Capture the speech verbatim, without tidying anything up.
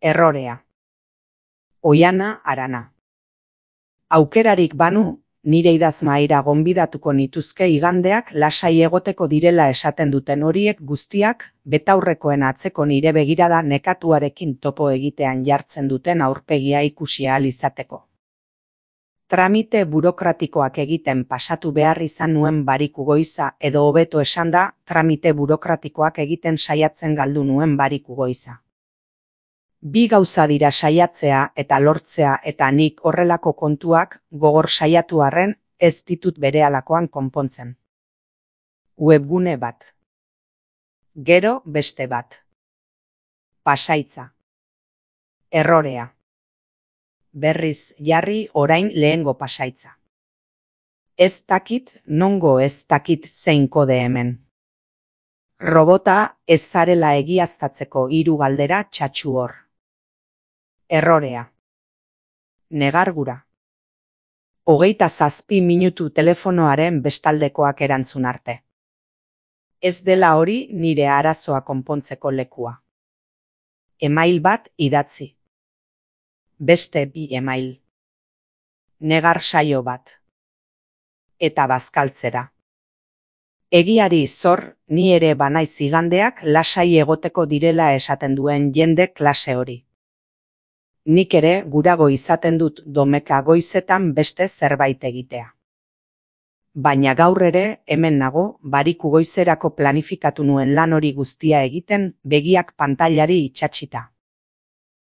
Errorea. Oiana Arana. Aukerarik banu, nire idazmahaira gonbidatuko nituzke igandeak lasai egoteko direla esaten duten horiek guztiak, betaurrekoen atzeko nire begirada nekatuarekin topo egitean jartzen duten aurpegia ikusi ahal izateko. Tramite burokratikoak egiten pasatu behar izan nuen bariku goiza, edo hobeto esanda, tramite burokratikoak egiten saiatzen galdu nuen bariku goiza. Bi gauza dira saiatzea eta lortzea, eta nik horrelako kontuak gogor saiatu arren ez ditut berehalakoan konpontzen. Webgune bat. Gero beste bat. Pasaitza. Errorea. Berriz jarri orain lehengo pasaitza. Ez dakit nongo ez dakit zein kode hemen. Robota ez zarela egiaztatzeko hiru galdera txatxu hor. Errorea. Negargura. Hogeita zazpi minutu telefonoaren bestaldekoak erantzun arte. Ez dela hori nire arazoa konpontzeko lekua. Email bat idatzi. Beste bi email. Negar saio bat. Eta bazkaltzera. Egiari zor, ni ere banaiz igandeak lasai egoteko direla esaten duen jende klase hori. Nik ere gurago izaten dut domeka goizetan beste zerbait egitea. Baina gaur ere hemen nago bariku goizerako planifikatu nuen lan hori guztia egiten begiak pantailari itsatsita.